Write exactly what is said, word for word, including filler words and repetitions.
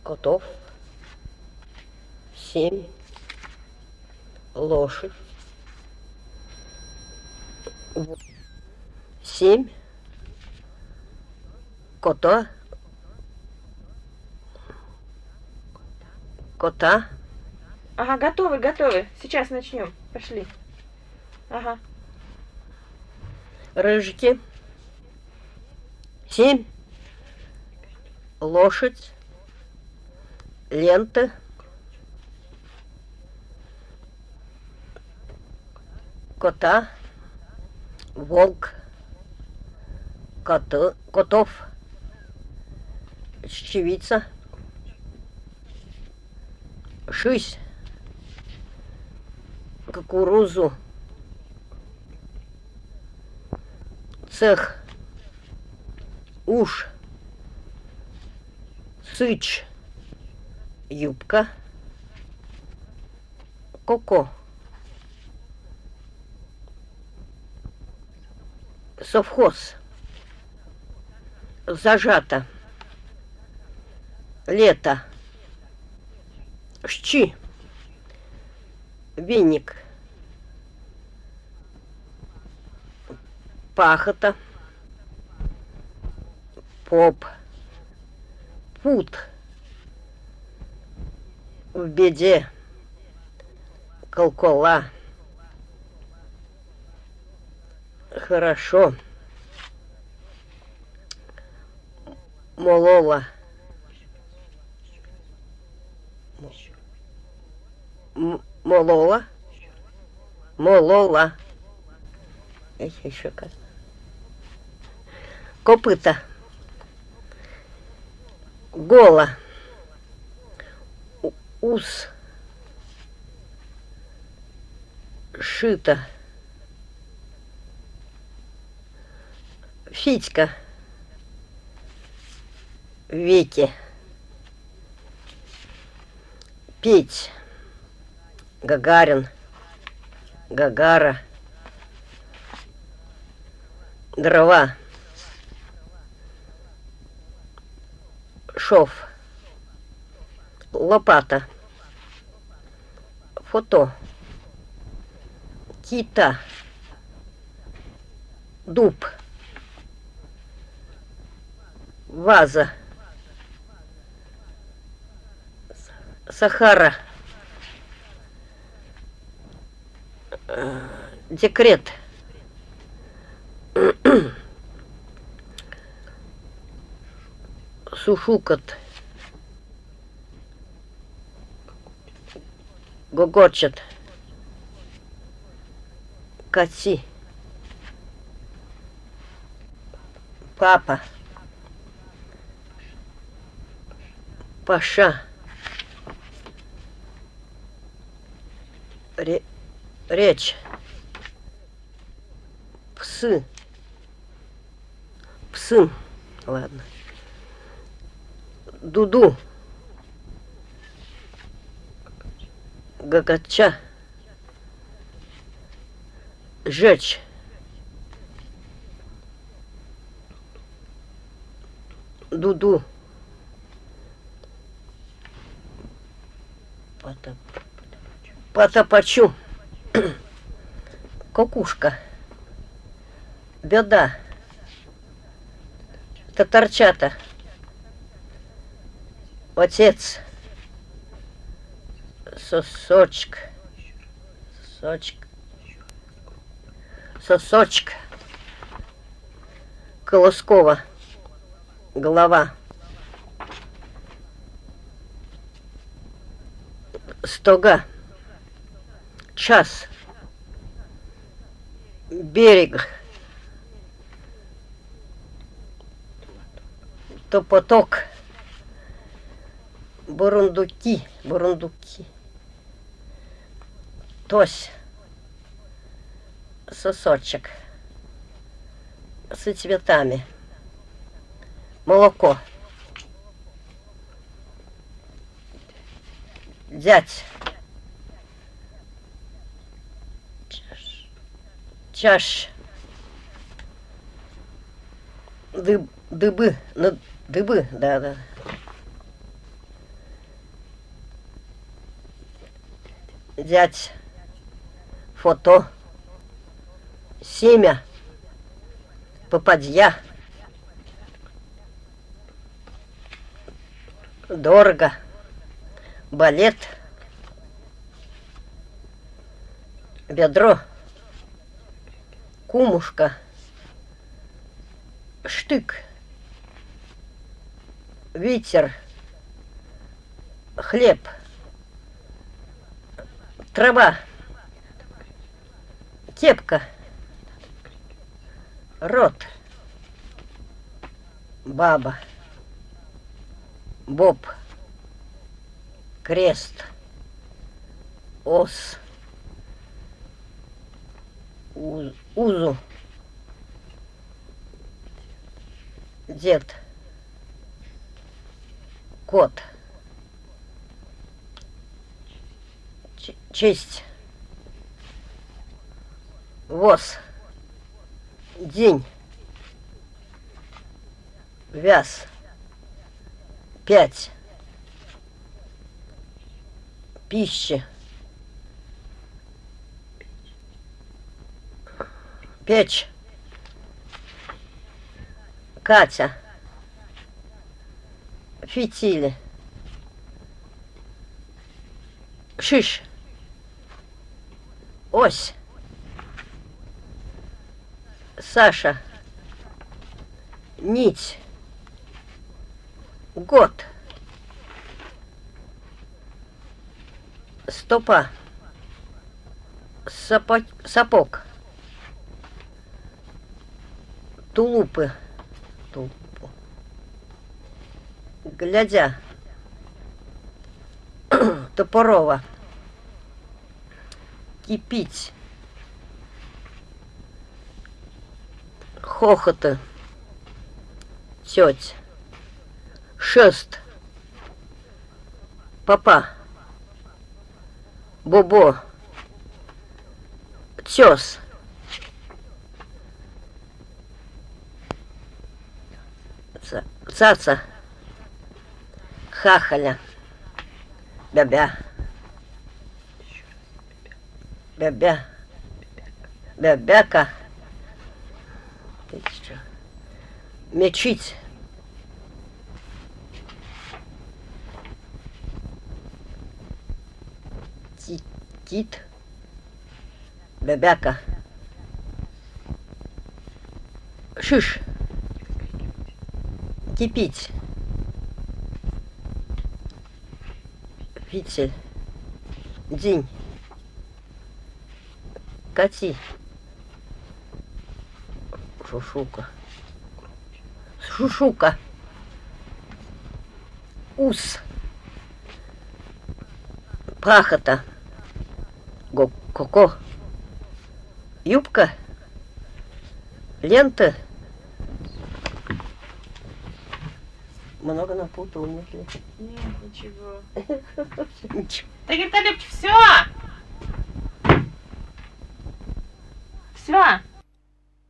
котов, семь, лошадь, семь, кота, кота, Ага, готовы, готовы. Сейчас начнем. Пошли. Ага. рыжики, семь, лошадь, лента, кота, волк, кото, котов, чечевица, шись, кукурузу, цех, уж, сыч, юбка, коко, совхоз, зажато, лето, щи, веник, пахота, поп, пут, в беде, колкола, хорошо, молола, М- молола, молола, еще как, копыта, гола, у- ус, шито, Фитька, веки, петь, Гагарин, Гагара, дрова, шов, лопата, фото, кита, дуб, ваза, Сахара, декрет, сушукот, гогочет, кати, папа, паша, ре, речь, псы, псы, ладно, дуду, гагача, жечь, дуду, потопачу, кукушка, беда, татарчата, отец, сосочек, сосочек, сосочек, Колоскова, голова, стога, час, берег, топоток, бурундуки, бурундуки, тось, сосочек с цветами, молоко, дядь, чаш, дыб, дыбы, на дыбы, да, да. Дядь. Фото. Семя. Попадья. Дорого. Балет. Бедро. Кумушка. Штык. Ветер. Хлеб. Трава. Кепка. Рот. Баба. Боб. Крест. Ос. Уз, Узу. Дед. Кот. Ч- честь. Воз. День. Вяз. Пять. Пища. Печь. Катя. Фитили. Шиш. Ось. Саша. Нить. Год. Стопа. Сапог. Сапог. Тулупы. Тулупу. Глядя. Топорова. Кипить. Хохоты. Теть. Шест. Папа. Бобо. Тес. Ца- Цаца. Хахаля. Бябя. Бябя. Бябяка. Еще. Мечить. Ти- Кит. Бябяка. Шиш. Кипить. Фитиль. День. Кати. Шушука. Шушука. Ус. Пахота. Го- Коко. Юбка. Лента. Много напутал, нет ли? Нет, ничего. Ничего. Так, Виталий, все! Все!